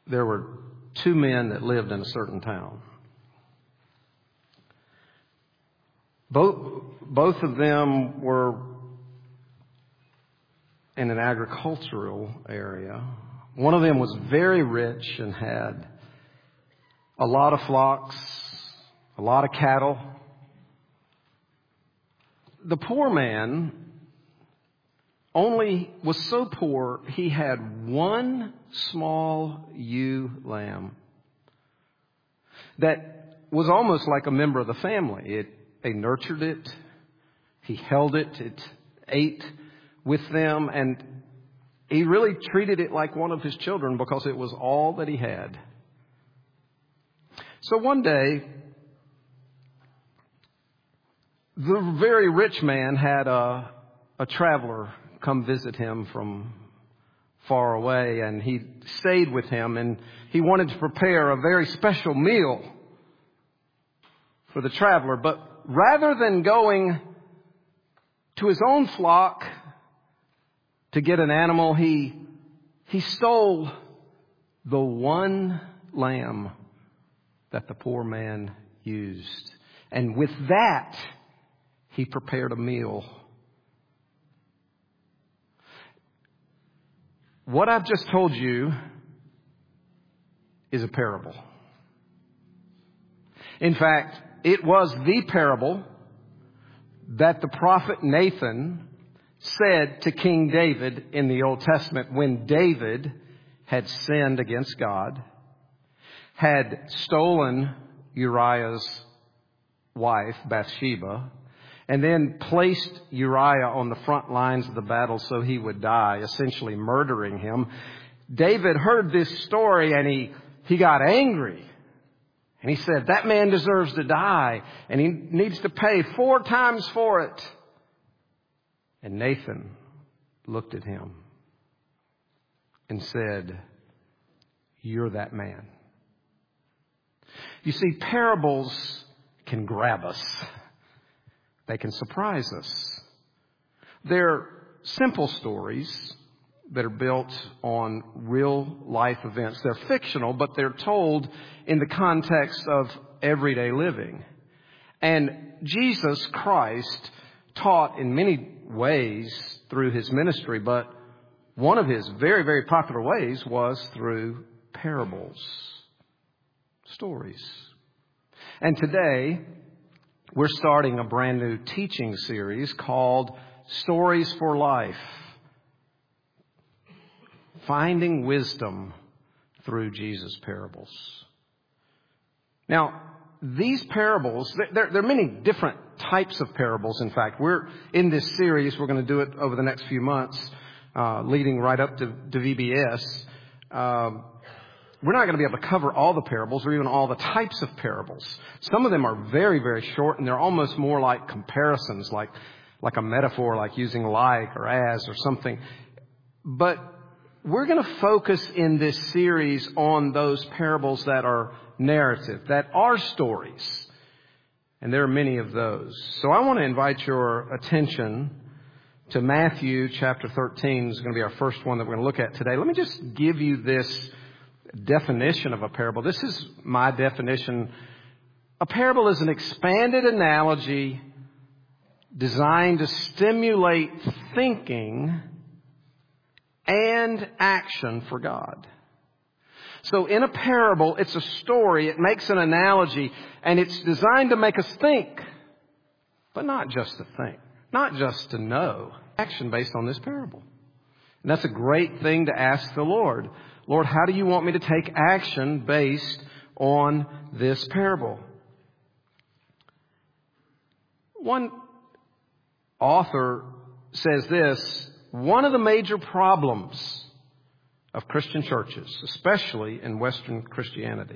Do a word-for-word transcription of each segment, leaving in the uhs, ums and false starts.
there were two men that lived in a certain town. Both, both of them were in an agricultural area. One of them was very rich and had a lot of flocks, a lot of cattle. The poor man only was so poor he had one small ewe lamb that was almost like a member of the family. It, they nurtured it, he held it, it ate with them, and he really treated it like one of his children because it was all that he had. So one day, the very rich man had a, a traveler come visit him from far away, and he stayed with him, and he wanted to prepare a very special meal for the traveler. But rather than going to his own flock to get an animal, he he stole the one lamb that the poor man used. And with that, he prepared a meal. What I've just told you is a parable. In fact, it was the parable that the prophet Nathan said to King David in the Old Testament when David had sinned against God, had stolen Uriah's wife, Bathsheba, and then placed Uriah on the front lines of the battle so he would die, essentially murdering him. David heard this story and he, he got angry. And he said, that man deserves to die and he needs to pay four times for it. And Nathan looked at him and said, you're that man. You see, parables can grab us. They can surprise us. They're simple stories that are built on real life events. They're fictional, but they're told in the context of everyday living. And Jesus Christ taught in many ways through his ministry, but one of his very, very popular ways was through parables, stories. And today, we're starting a brand new teaching series called Stories for Life. Finding wisdom through Jesus' parables. Now, these parables, there, there are many different types of parables, in fact. We're in this series, we're going to do it over the next few months, uh, leading right up to, to V B S. Um, We're not going to be able to cover all the parables or even all the types of parables. Some of them are very, very short, and they're almost more like comparisons, like, like a metaphor, like using like or as or something. But we're going to focus in this series on those parables that are narrative, that are stories. And there are many of those. So I want to invite your attention to Matthew chapter thirteen. This is going to be our first one that we're going to look at today. Let me just give you this definition of a parable. This is my definition. A parable is an expanded analogy designed to stimulate thinking and action for God. So in a parable, it's a story, it makes an analogy, and it's designed to make us think, but not just to think, not just to know. Action based on this parable. And that's a great thing to ask the Lord. Lord, how do you want me to take action based on this parable? One author says this, one of the major problems of Christian churches, especially in Western Christianity,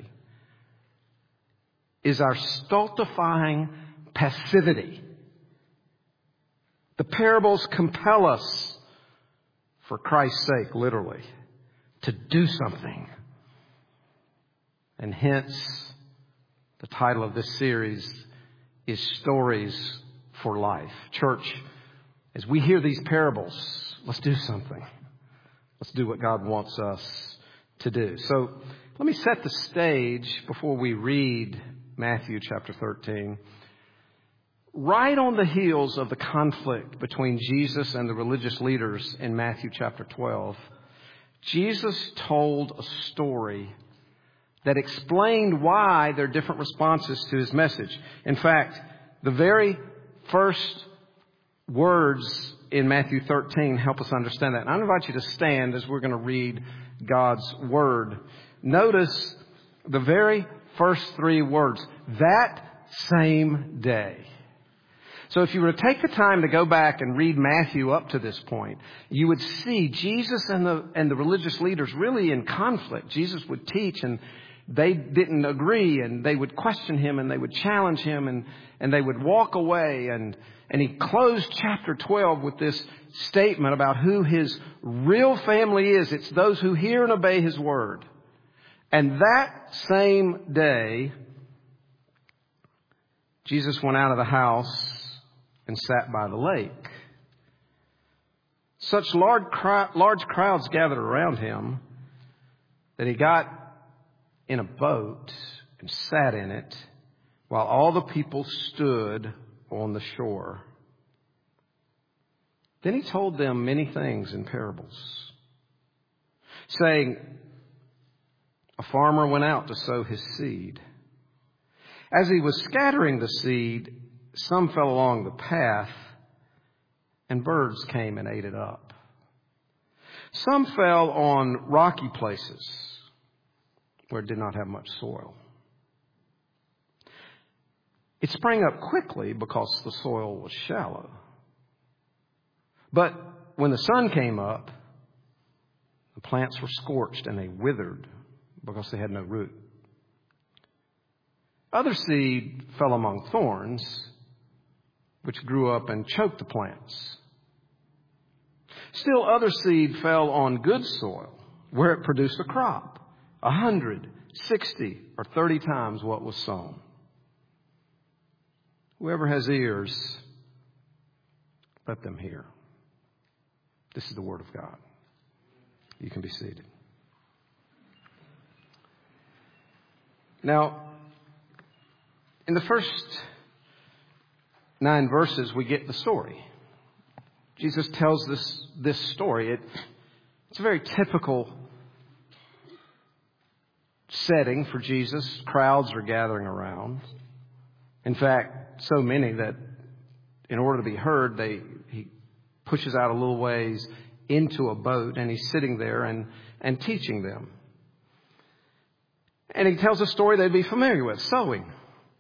is our stultifying passivity. The parables compel us, for Christ's sake, literally, to do something. And hence, the title of this series is Stories for Life. Church, as we hear these parables, let's do something. Let's do what God wants us to do. So let me set the stage before we read Matthew chapter thirteen. Right on the heels of the conflict between Jesus and the religious leaders in Matthew chapter twelve, Jesus told a story that explained why there are different responses to his message. In fact, the very first words in Matthew thirteen help us understand that. And I invite you to stand as we're going to read God's Word. Notice the very first three words, that same day. So if you were to take the time to go back and read Matthew up to this point, you would see Jesus and the and the religious leaders really in conflict. Jesus would teach and they didn't agree, and they would question him and they would challenge him, and, and they would walk away. And, and he closed chapter twelve with this statement about who his real family is. It's those who hear and obey his word. And that same day, Jesus went out of the house and sat by the lake. Such large, large crowds gathered around him that he got in a boat and sat in it while all the people stood on the shore. Then he told them many things in parables, saying, a farmer went out to sow his seed. As he was scattering the seed, some fell along the path, and birds came and ate it up. Some fell on rocky places where it did not have much soil. It sprang up quickly because the soil was shallow. But when the sun came up, the plants were scorched and they withered because they had no root. Other seed fell among thorns, which grew up and choked the plants. Still other seed fell on good soil, where it produced a crop, a hundred, sixty, or thirty times what was sown. Whoever has ears, let them hear. This is the word of God. You can be seated. Now, in the first nine verses, we get the story. Jesus tells this, this story. It, it's a very typical setting for Jesus. Crowds are gathering around. In fact, so many that in order to be heard, they he pushes out a little ways into a boat, and he's sitting there and, and teaching them. And he tells a story they'd be familiar with, sowing.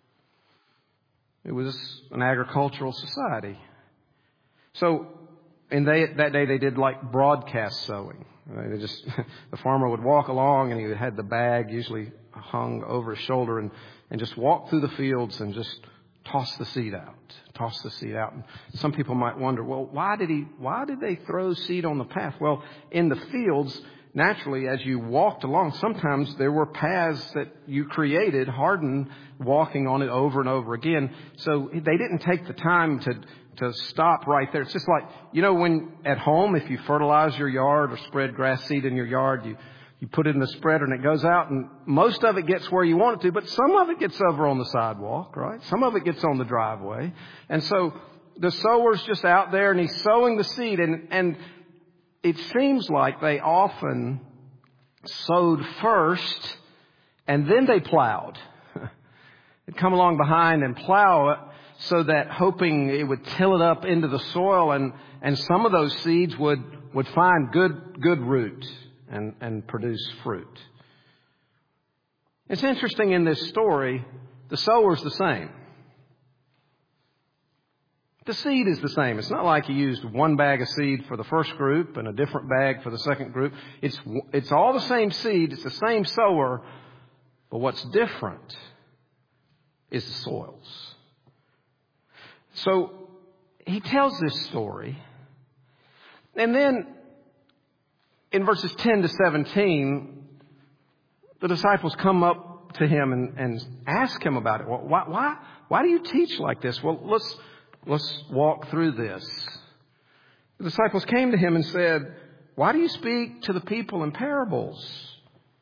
It was an agricultural society. So, and they, that day they did like broadcast sowing. They just, the farmer would walk along and he had the bag usually hung over his shoulder and, and just walk through the fields and just toss the seed out, toss the seed out. And some people might wonder, well, why did he, why did they throw seed on the path? Well, in the fields, naturally, as you walked along, sometimes there were paths that you created, hardened, walking on it over and over again. So they didn't take the time to to stop right there. It's just like, you know, when at home, if you fertilize your yard or spread grass seed in your yard, you, you put it in the spreader and it goes out, and most of it gets where you want it to, but some of it gets over on the sidewalk, right? Some of it gets on the driveway. And so the sower's just out there and he's sowing the seed, and, and it seems like they often sowed first and then they plowed. They'd come along behind and plow it, so that hoping it would till it up into the soil, and, and some of those seeds would, would find good, good root and, and produce fruit. It's interesting in this story, the sower's the same. The seed is the same. It's not like he used one bag of seed for the first group and a different bag for the second group. It's, it's all the same seed. It's the same sower. But what's different is the soils. So he tells this story. And then in verses ten to seventeen, the disciples come up to him and, and ask him about it. Well, why, why, why do you teach like this? Well, let's, let's walk through this. The disciples came to him and said, why do you speak to the people in parables?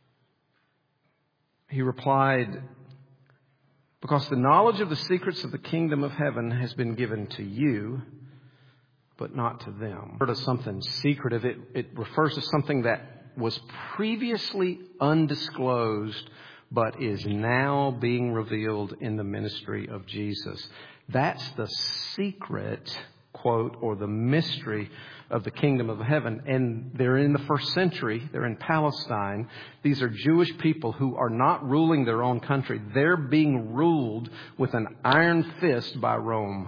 He replied, because the knowledge of the secrets of the kingdom of heaven has been given to you, but not to them. Heard of something secretive. It, it refers to something that was previously undisclosed, but is now being revealed in the ministry of Jesus. That's the secret, quote, or the mystery of the kingdom of heaven. And they're in the first century. They're in Palestine. These are Jewish people who are not ruling their own country. They're being ruled with an iron fist by Rome.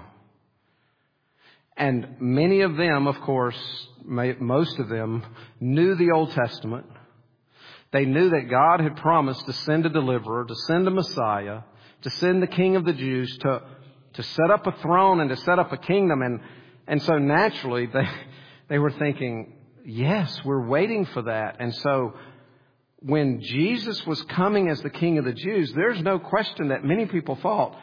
And many of them, of course, most of them knew the Old Testament. They knew that God had promised to send a deliverer, to send a Messiah, to send the King of the Jews, to, to set up a throne and to set up a kingdom. And, and so naturally, they, they were thinking, yes, we're waiting for that. And so when Jesus was coming as the King of the Jews, there's no question that many people thought,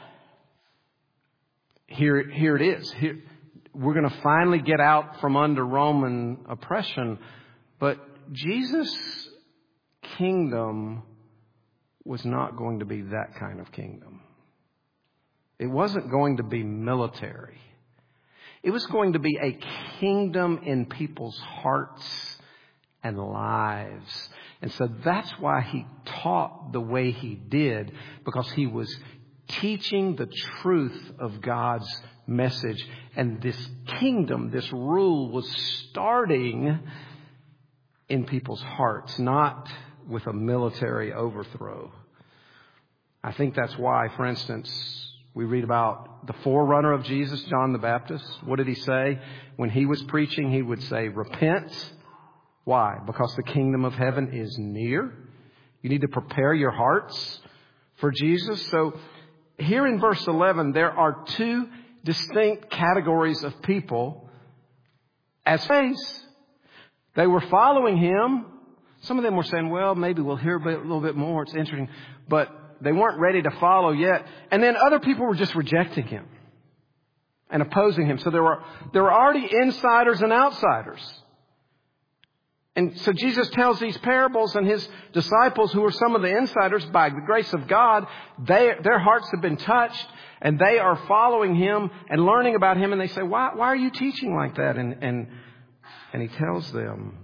here, here it is. Here, we're going to finally get out from under Roman oppression. But Jesus' kingdom was not going to be that kind of kingdom. It wasn't going to be military. It was going to be a kingdom in people's hearts and lives. And so that's why he taught the way he did, because he was teaching the truth of God's message. And this kingdom, this rule was starting in people's hearts, not with a military overthrow. I think that's why, for instance, we read about the forerunner of Jesus, John the Baptist. What did he say? When he was preaching, he would say, repent. Why? Because the kingdom of heaven is near. You need to prepare your hearts for Jesus. So here in verse eleven, there are two distinct categories of people as faiths. They were following him. Some of them were saying, well, maybe we'll hear a, bit, a little bit more. It's interesting. But they weren't ready to follow yet. And then other people were just rejecting him and opposing him. So there were, there were already insiders and outsiders. And so Jesus tells these parables, and his disciples, who are some of the insiders, by the grace of God, they, their hearts have been touched, and they are following him and learning about him. And they say, why, why are you teaching like that? And, and, and he tells them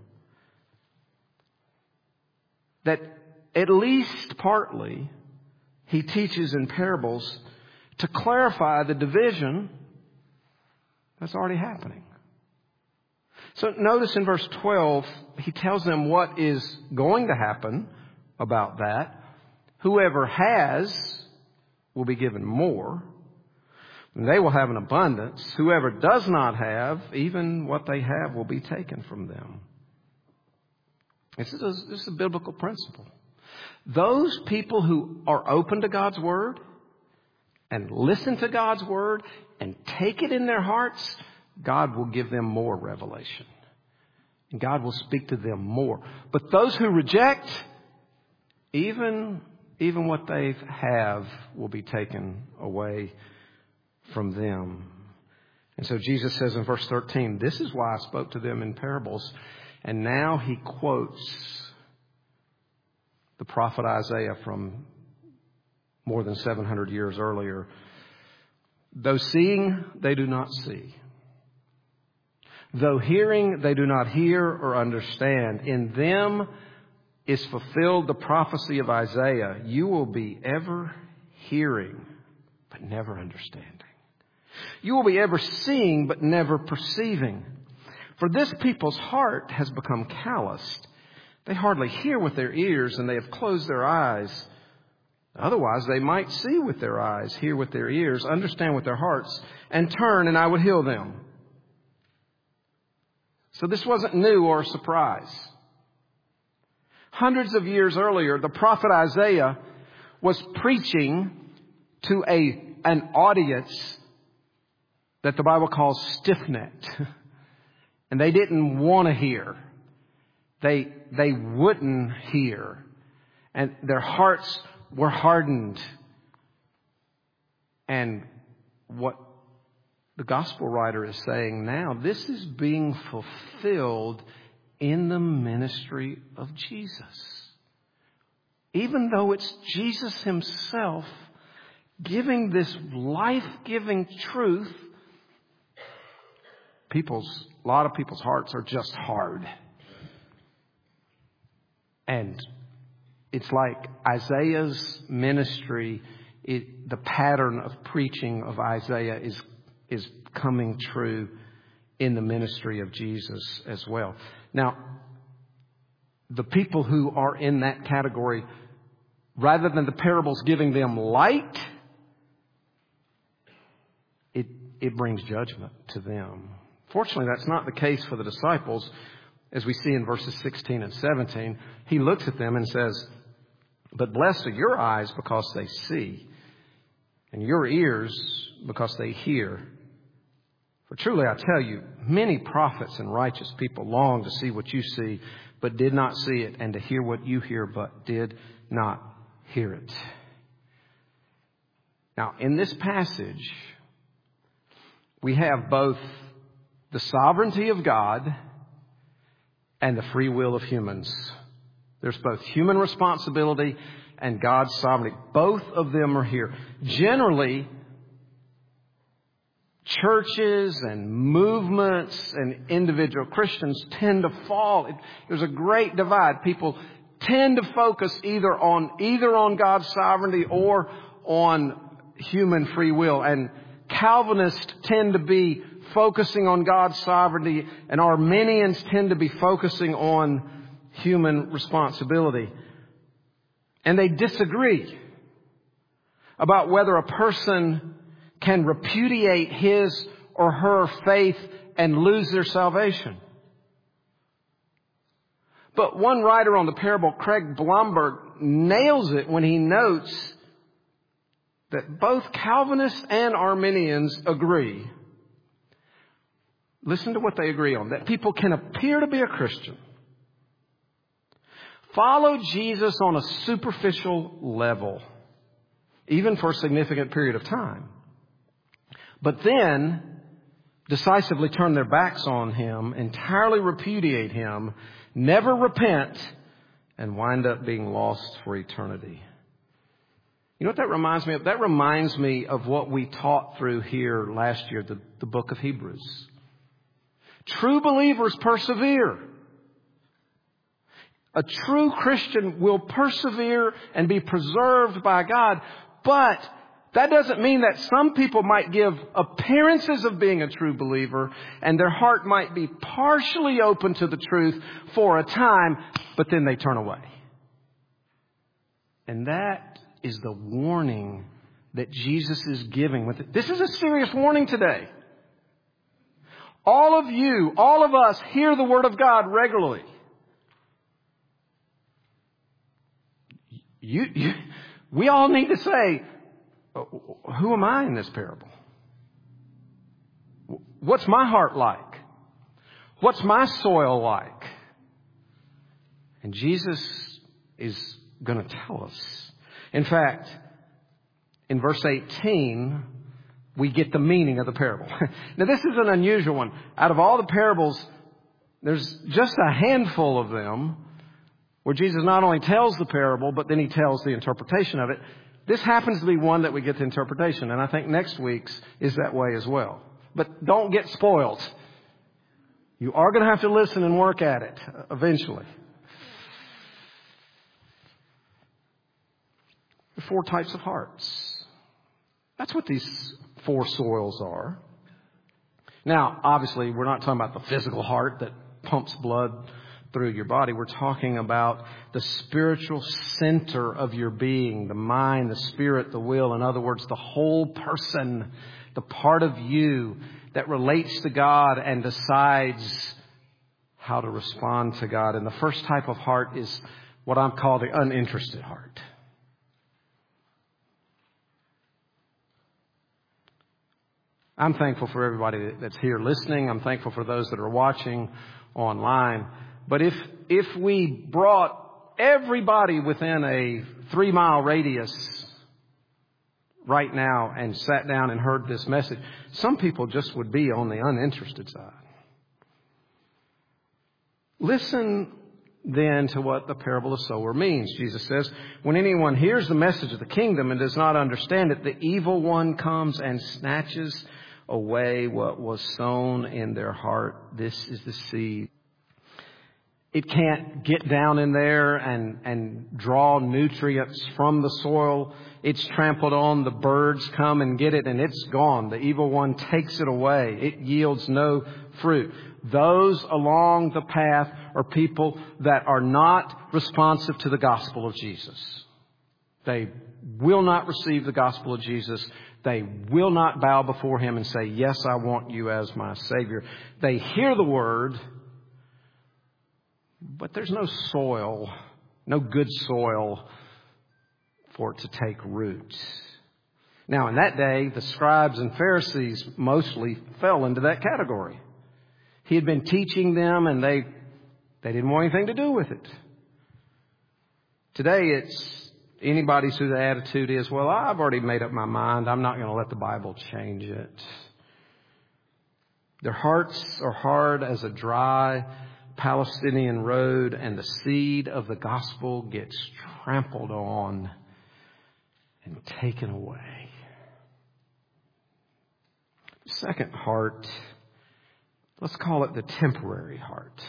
that at least partly he teaches in parables to clarify the division that's already happening. So notice in verse twelve, he tells them what is going to happen about that. Whoever has will be given more, and they will have an abundance. Whoever does not have, even what they have will be taken from them. This is a, this is a biblical principle. Those people who are open to God's word and listen to God's word and take it in their hearts, God will give them more revelation. And God will speak to them more. But those who reject, even, even what they have will be taken away from them. And so Jesus says in verse thirteen, this is why I spoke to them in parables. And now he quotes the prophet Isaiah from more than seven hundred years earlier. Though seeing, they do not see. Though hearing, they do not hear or understand. In them is fulfilled the prophecy of Isaiah. You will be ever hearing, but never understanding. You will be ever seeing, but never perceiving. For this people's heart has become calloused. They hardly hear with their ears, and they have closed their eyes. Otherwise, they might see with their eyes, hear with their ears, understand with their hearts, and turn, and I would heal them. So this wasn't new or a surprise. Hundreds of years earlier, the prophet Isaiah was preaching to a, an audience that the Bible calls stiff-necked. And they didn't want to hear. They, they wouldn't hear. And their hearts were hardened. And what the gospel writer is saying now, this is being fulfilled in the ministry of Jesus. even though it's Jesus himself giving this life-giving truth, people's, a lot of people's hearts are just hard. And it's like Isaiah's ministry, it, the pattern of preaching of Isaiah is, is coming true in the ministry of Jesus as well. Now, the people who are in that category, rather than the parables giving them light, it, it brings judgment to them. Fortunately, that's not the case for the disciples. As we see in verses sixteen and seventeen, he looks at them and says, "But blessed are your eyes because they see, and your ears because they hear. For truly I tell you, many prophets and righteous people long to see what you see, but did not see it, and to hear what you hear, but did not hear it." Now, in this passage, we have both the sovereignty of God and the free will of humans. There's both human responsibility and God's sovereignty. Both of them are here. Generally, churches and movements and individual Christians tend to fall. There's a great divide. People tend to focus either on either on God's sovereignty or on human free will. And Calvinists tend to be focusing on God's sovereignty, and Arminians tend to be focusing on human responsibility. And they disagree about whether a person can repudiate his or her faith and lose their salvation. But one writer on the parable, Craig Blomberg, nails it when he notes that both Calvinists and Arminians agree. Listen to what they agree on. That people can appear to be a Christian, follow Jesus on a superficial level, even for a significant period of time, but then decisively turn their backs on him, entirely repudiate him, never repent, and wind up being lost for eternity. You know what that reminds me of? That reminds me of what we taught through here last year, the, the book of Hebrews. True believers persevere. A true Christian will persevere and be preserved by God, but that doesn't mean that some people might give appearances of being a true believer and their heart might be partially open to the truth for a time, but then they turn away. And that is the warning that Jesus is giving with it. This is a serious warning today. All of you, all of us hear the Word of God regularly. You, you, we all need to say, who am I in this parable? What's my heart like? What's my soil like? And Jesus is going to tell us. In fact, in verse eighteen, we get the meaning of the parable. Now, this is an unusual one. Out of all the parables, there's just a handful of them where Jesus not only tells the parable, but then he tells the interpretation of it. This happens to be one that we get the interpretation, and I think next week's is that way as well. But don't get spoiled. You are going to have to listen and work at it eventually. There are four types of hearts. That's what these four soils are. Now, obviously, we're not talking about the physical heart that pumps blood through your body. We're talking about the spiritual center of your being, the mind, the spirit, the will. In other words, the whole person, the part of you that relates to God and decides how to respond to God. And the first type of heart is what I'm calling the uninterested heart. I'm thankful for everybody that's here listening. I'm thankful for those that are watching online. But if if we brought everybody within a three mile radius right now and sat down and heard this message, some people just would be on the uninterested side. Listen then to what the parable of sower means. Jesus says, when anyone hears the message of the kingdom and does not understand it, the evil one comes and snatches away what was sown in their heart. This is the seed. It can't get down in there and, and draw nutrients from the soil. It's trampled on. The birds come and get it, and it's gone. The evil one takes it away. It yields no fruit. Those along the path are people that are not responsive to the gospel of Jesus. They will not receive the gospel of Jesus. They will not bow before Him and say, yes, I want you as my Savior. They hear the word, but there's no soil, no good soil for it to take root. Now, in that day, the scribes and Pharisees mostly fell into that category. He had been teaching them, and they they didn't want anything to do with it. Today, it's anybody's whose attitude is, well, I've already made up my mind. I'm not going to let the Bible change it. Their hearts are hard as a dry Palestinian road, and the seed of the gospel gets trampled on and taken away. Second heart, let's call it the temporary heart.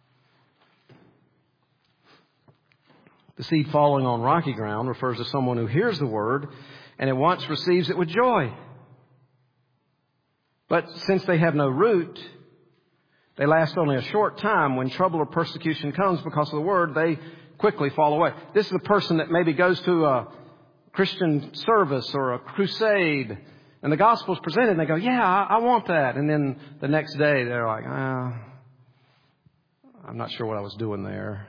The seed falling on rocky ground refers to someone who hears the word and at once receives it with joy. But since they have no root, they last only a short time. When trouble or persecution comes because of the word, they quickly fall away. This is a person that maybe goes to a Christian service or a crusade, and the gospel is presented, and they go, yeah, I, I want that. And then the next day, they're like, ah, I'm not sure what I was doing there.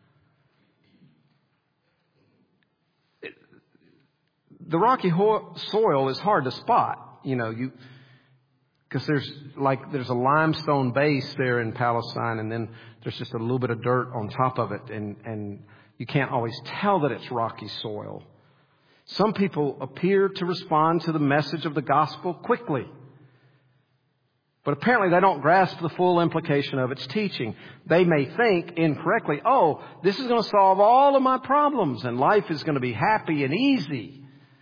It, the rocky ho- soil is hard to spot. You know, you... Because there's like there's a limestone base there in Palestine, and then there's just a little bit of dirt on top of it, and, and you can't always tell that it's rocky soil. Some people appear to respond to the message of the gospel quickly, but apparently they don't grasp the full implication of its teaching. They may think incorrectly, oh, this is going to solve all of my problems, and life is going to be happy and easy.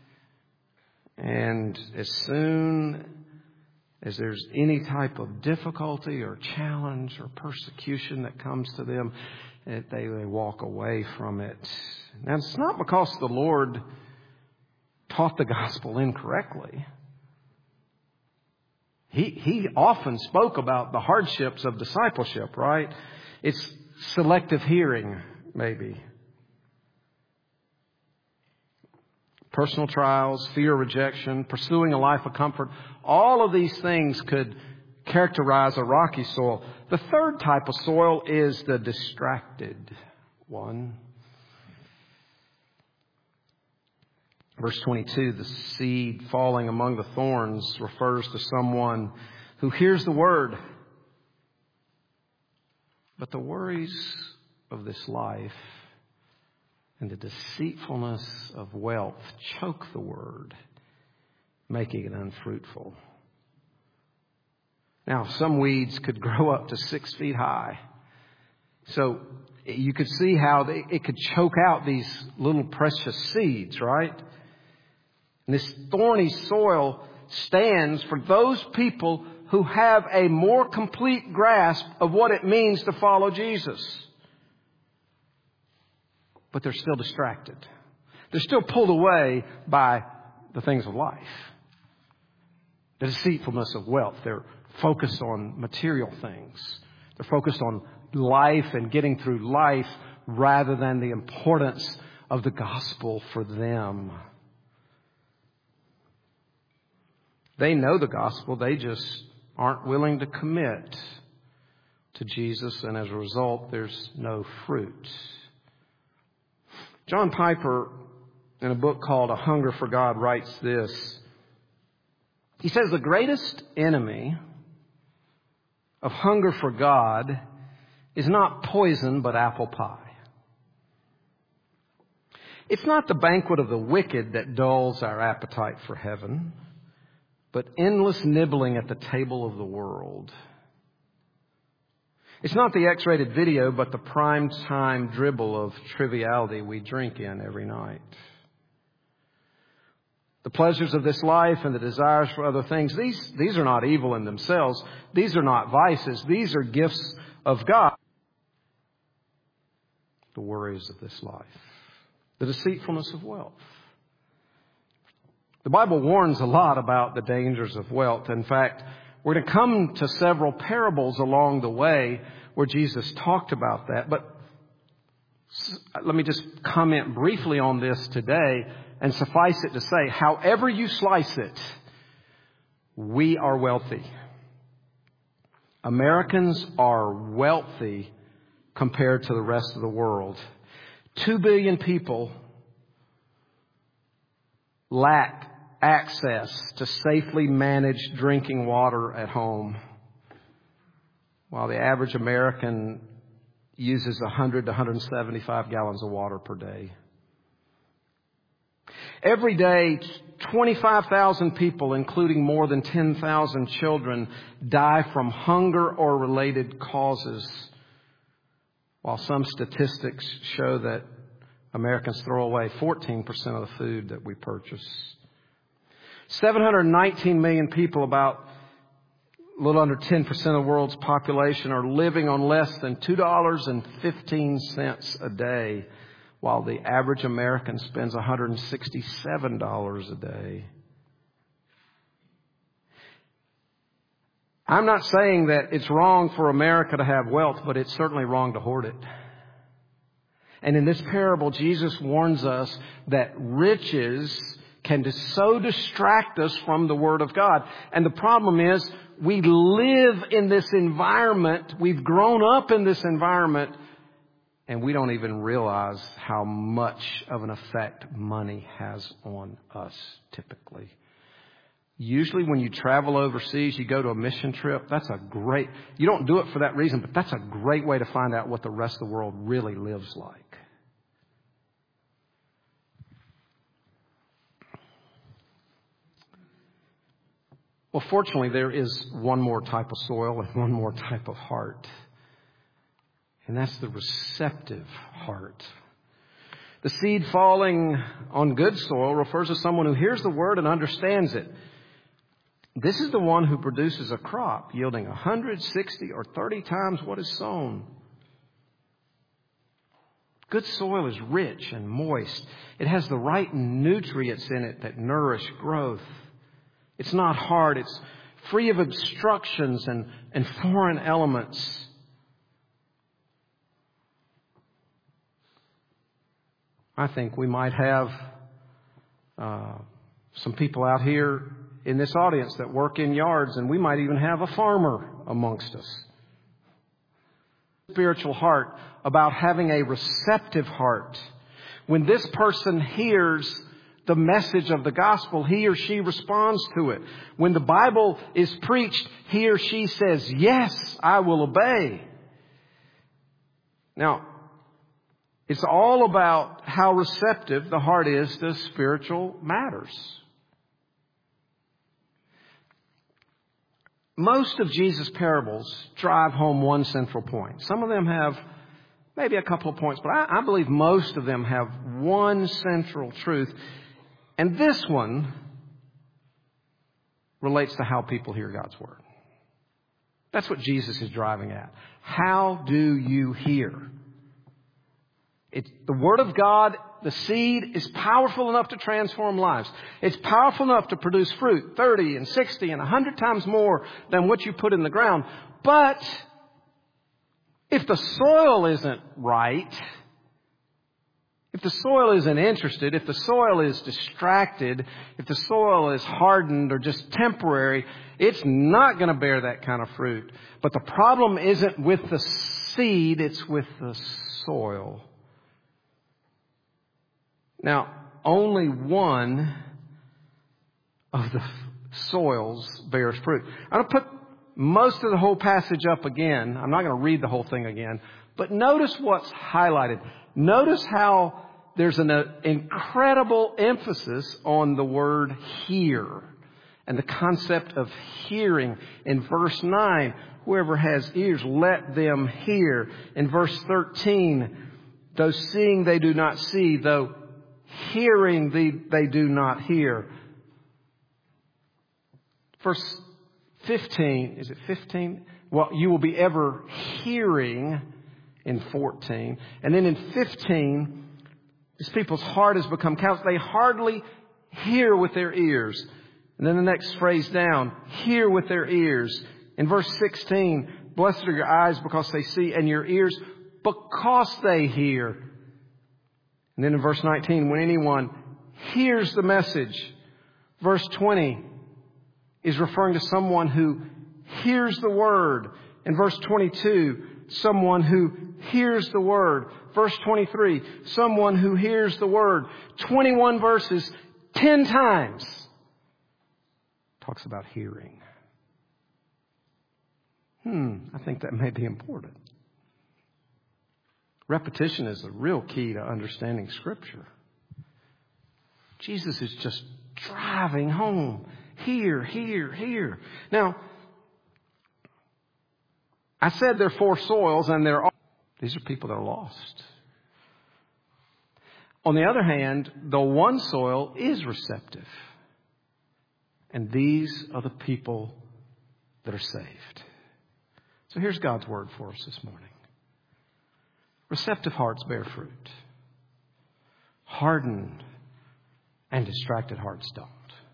And as soon as there's any type of difficulty or challenge or persecution that comes to them, they, they walk away from it. Now, it's not because the Lord taught the gospel incorrectly. He, he often spoke about the hardships of discipleship, right? It's selective hearing, maybe. Personal trials, fear of rejection, pursuing a life of comfort. All of these things could characterize a rocky soil. The third type of soil is the distracted one. Verse twenty-two, the seed falling among the thorns refers to someone who hears the word, but the worries of this life and the deceitfulness of wealth choke the word, making it unfruitful. Now, some weeds could grow up to six feet high. So you could see how they, it could choke out these little precious seeds, right? And this thorny soil stands for those people who have a more complete grasp of what it means to follow Jesus. But they're still distracted. They're still pulled away by the things of life. The deceitfulness of wealth. They're focused on material things. They're focused on life and getting through life rather than the importance of the gospel for them. They know the gospel. They just aren't willing to commit to Jesus. And as a result, there's no fruit. John Piper, in a book called A Hunger for God, writes this. He says the greatest enemy of hunger for God is not poison, but apple pie. It's not the banquet of the wicked that dulls our appetite for heaven, but endless nibbling at the table of the world. It's not the X-rated video, but the prime time dribble of triviality we drink in every night. The pleasures of this life and the desires for other things, these, these are not evil in themselves. These are not vices. These are gifts of God. The worries of this life. The deceitfulness of wealth. The Bible warns a lot about the dangers of wealth. In fact, we're going to come to several parables along the way where Jesus talked about that. But let me just comment briefly on this today and suffice it to say, however you slice it, we are wealthy. Americans are wealthy compared to the rest of the world. Two billion people lack access to safely managed drinking water at home, while the average American uses one hundred to one hundred seventy-five gallons of water per day. Every day, twenty-five thousand people, including more than ten thousand children, die from hunger or related causes, while some statistics show that Americans throw away fourteen percent of the food that we purchase. seven hundred nineteen million people, about a little under ten percent of the world's population, are living on less than two dollars and fifteen cents a day, while the average American spends one hundred sixty-seven dollars a day. I'm not saying that it's wrong for America to have wealth, but it's certainly wrong to hoard it. And in this parable, Jesus warns us that riches can so distract us from the Word of God. And the problem is, we live in this environment, we've grown up in this environment, and we don't even realize how much of an effect money has on us typically. Usually when you travel overseas, you go to a mission trip, that's a great, you don't do it for that reason, but that's a great way to find out what the rest of the world really lives like. Well, fortunately, there is one more type of soil and one more type of heart. And that's the receptive heart. The seed falling on good soil refers to someone who hears the word and understands it. This is the one who produces a crop yielding one hundred, sixty, or thirty times what is sown. Good soil is rich and moist. It has the right nutrients in it that nourish growth. It's not hard. It's free of obstructions and, and foreign elements. I think we might have uh, some people out here in this audience that work in yards, and we might even have a farmer amongst us. Spiritual heart, about having a receptive heart. When this person hears the message of the gospel, he or she responds to it. When the Bible is preached, he or she says, yes, I will obey. Now, it's all about how receptive the heart is to spiritual matters. Most of Jesus' parables drive home one central point. Some of them have maybe a couple of points, but I, I believe most of them have one central truth. And this one relates to how people hear God's Word. That's what Jesus is driving at. How do you hear? It's the Word of God, the seed, is powerful enough to transform lives. It's powerful enough to produce fruit, thirty and sixty and one hundred times more than what you put in the ground. But if the soil isn't right, if the soil isn't interested, if the soil is distracted, if the soil is hardened or just temporary, it's not going to bear that kind of fruit. But the problem isn't with the seed, it's with the soil. Now, only one of the soils bears fruit. I'm going to put most of the whole passage up again. I'm not going to read the whole thing again. But notice what's highlighted. Notice how there's an uh, incredible emphasis on the word hear and the concept of hearing. In verse nine, Whoever has ears, let them hear. In verse thirteen, though seeing they do not see, though hearing they, they do not hear. Verse fifteen, is it fifteen? Well, you will be ever hearing in fourteen. And then in fifteen, these people's heart has become callous. They hardly hear with their ears. And then the next phrase down, hear with their ears. In verse sixteen, blessed are your eyes because they see, and your ears because they hear. And then in verse nineteen, when anyone hears the message, verse twenty is referring to someone who hears the word. In verse twenty-two, someone who hears the word. Verse twenty-three, someone who hears the word. twenty-one verses, ten times talks about hearing. Hmm, I think that may be important. Repetition is the real key to understanding Scripture. Jesus is just driving home. Here, here, here. Now, I said there are four soils, and there are. These are people that are lost. On the other hand, the one soil is receptive. And these are the people that are saved. So here's God's word for us this morning. Receptive hearts bear fruit. Hardened and distracted hearts don't.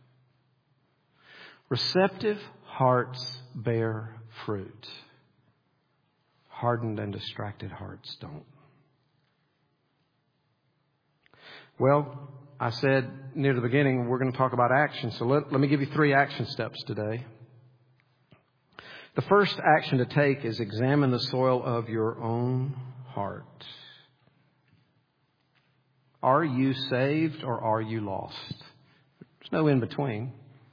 Receptive hearts bear fruit. Hardened and distracted hearts don't. Well, I said near the beginning we're going to talk about action. So let, let me give you three action steps today. The first action to take is examine the soil of your own heart. Are you saved or are you lost? There's no in between.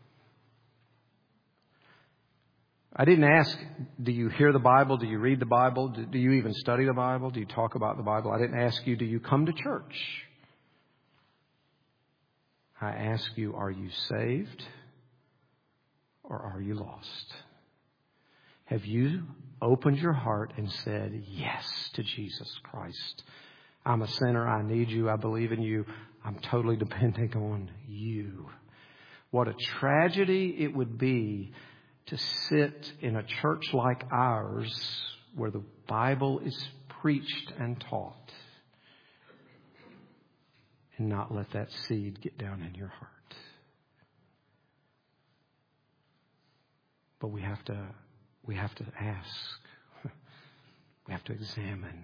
I didn't ask, do you hear the Bible? Do you read the Bible? Do, do you even study the Bible? Do you talk about the Bible? I didn't ask you, do you come to church? I ask you, are you saved or are you lost? Have you opened your heart and said yes to Jesus Christ? I'm a sinner. I need you. I believe in you. I'm totally depending on you. What a tragedy it would be to sit in a church like ours where the Bible is preached and taught and not let that seed get down in your heart. But we have to, we have to ask. We have to examine.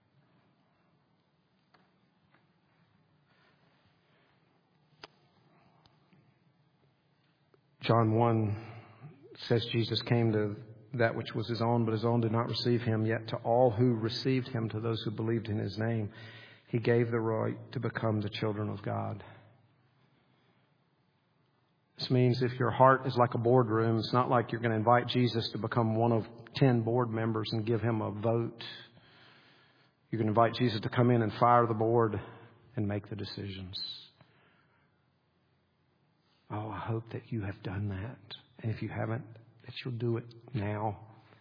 John one says Jesus came to that which was his own, but his own did not receive him. Yet to all who received him, to those who believed in his name, he gave the right to become the children of God. This means if your heart is like a boardroom, it's not like you're going to invite Jesus to become one of ten board members and give him a vote. You can invite Jesus to come in and fire the board and make the decisions. Oh, I hope that you have done that. And if you haven't, that you'll do it now.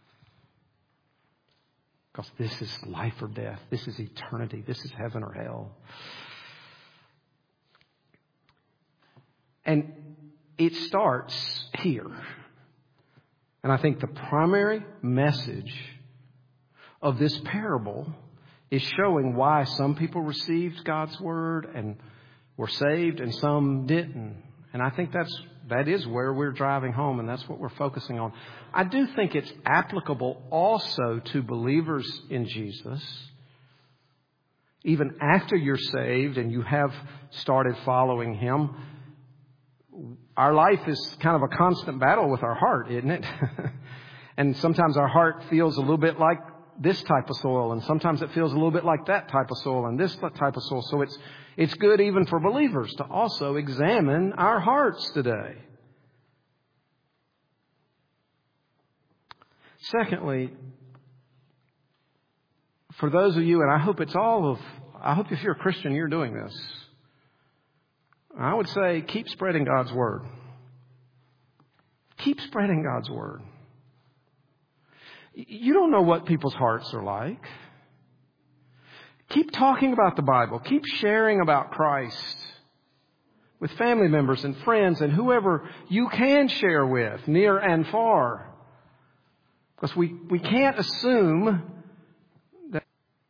Because this is life or death. This is eternity. This is heaven or hell. And it starts here. And I think the primary message of this parable is showing why some people received God's word and were saved and some didn't. And I think that's that is where we're driving home, and that's what we're focusing on. I do think it's applicable also to believers in Jesus. Even after you're saved and you have started following him, our life is kind of a constant battle with our heart, isn't it? And sometimes our heart feels a little bit like this type of soil, and sometimes it feels a little bit like that type of soil and this type of soil. So it's it's good even for believers to also examine our hearts today. Secondly, for those of you, and I hope it's all of, I hope if you're a Christian, you're doing this. I would say keep spreading God's word. Keep spreading God's word. You don't know what people's hearts are like. Keep talking about the Bible. Keep sharing about Christ with family members and friends and whoever you can share with, near and far. Because we, we can't assume that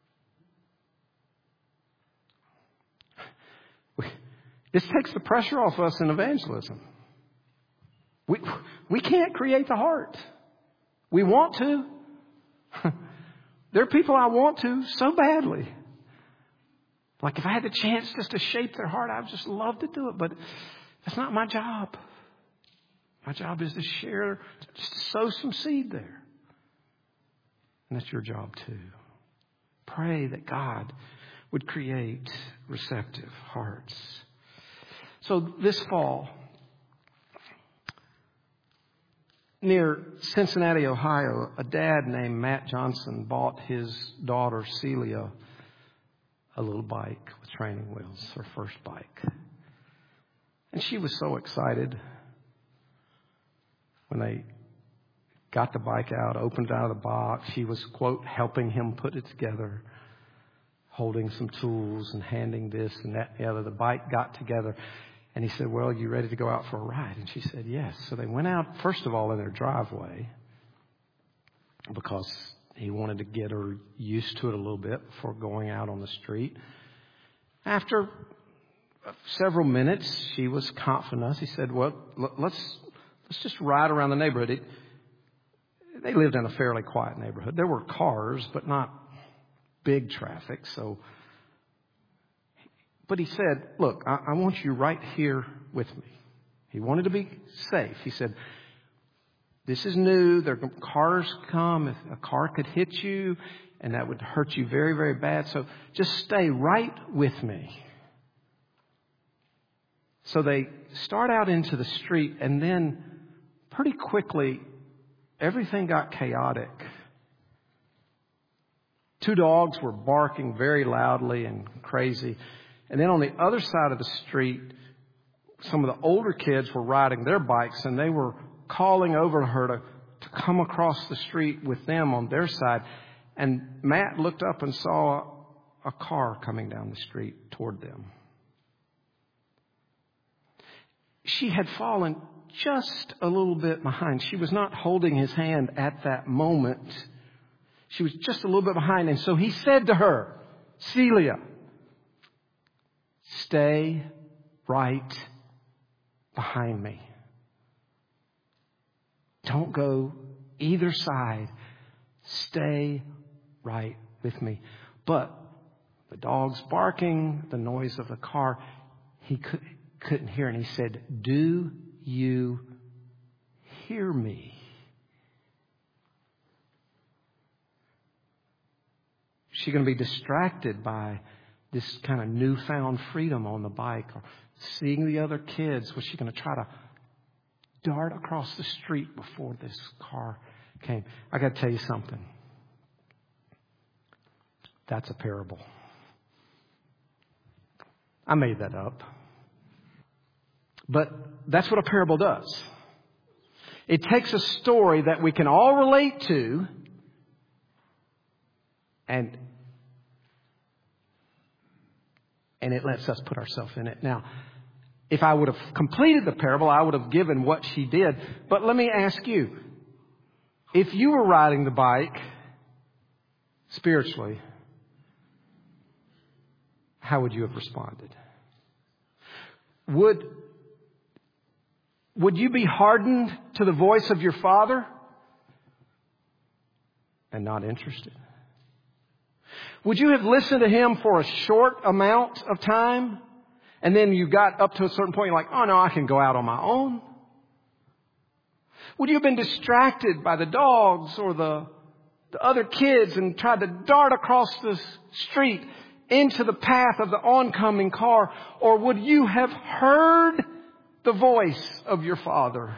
we, this takes the pressure off us in evangelism. We, we can't create the heart. We want to. There are people I want to so badly. Like if I had the chance just to shape their heart, I would just love to do it. But that's not my job. My job is to share, just to sow some seed there. And that's your job too. Pray that God would create receptive hearts. So this fall, near Cincinnati, Ohio, a dad named Matt Johnson bought his daughter Celia a little bike with training wheels, her first bike. And she was so excited when they got the bike out, opened it out of the box. She was, quote, helping him put it together, holding some tools and handing this and that and the other. The bike got together. And he said, well, you ready to go out for a ride? And she said, yes. So they went out, first of all, in their driveway because he wanted to get her used to it a little bit before going out on the street. After several minutes, she was confident. He said, well, let's let's just ride around the neighborhood. It, they lived in a fairly quiet neighborhood. There were cars, but not big traffic. So, but he said, look, I, I want you right here with me. He wanted to be safe. He said, this is new. There are cars come. If a car could hit you, and that would hurt you very, very bad. So just stay right with me. So they start out into the street, and then pretty quickly, everything got chaotic. Two dogs were barking very loudly and crazy. And then on the other side of the street, some of the older kids were riding their bikes, and they were calling over her to, to come across the street with them on their side. And Matt looked up and saw a, a car coming down the street toward them. She had fallen just a little bit behind. She was not holding his hand at that moment. She was just a little bit behind. And so he said to her, Celia, stay right behind me. Don't go either side. Stay right with me. But the dog's barking, the noise of the car, he could, couldn't hear. And he said, do you hear me? Is she going to be distracted by this kind of newfound freedom on the bike or seeing the other kids? Was she going to try to dart across the street before this car came? I got to tell you something. That's a parable. I made that up. But that's what a parable does. It takes a story that we can all relate to and and it lets us put ourselves in it. Now, if I would have completed the parable, I would have given what she did. But let me ask you, if you were riding the bike spiritually, how would you have responded? Would, would you be hardened to the voice of your Father and not interested? Would you have listened to Him for a short amount of time? And then you got up to a certain point, you're like, oh no, I can go out on my own. Would you have been distracted by the dogs or the, the other kids and tried to dart across the street into the path of the oncoming car? Or would you have heard the voice of your Father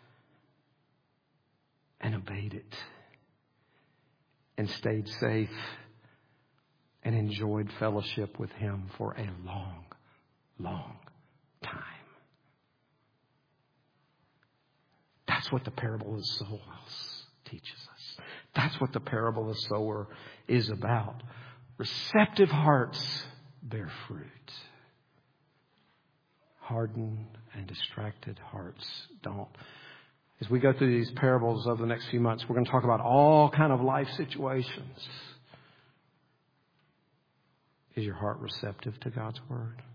and obeyed it and stayed safe and enjoyed fellowship with Him for a long long time? That's what the parable of the soils teaches us. That's what the parable of the sower is about. Receptive hearts bear fruit. Hardened and distracted hearts don't. As we go through these parables over the next few months, we're going to talk about all kind of life situations. Is your heart receptive to God's Word?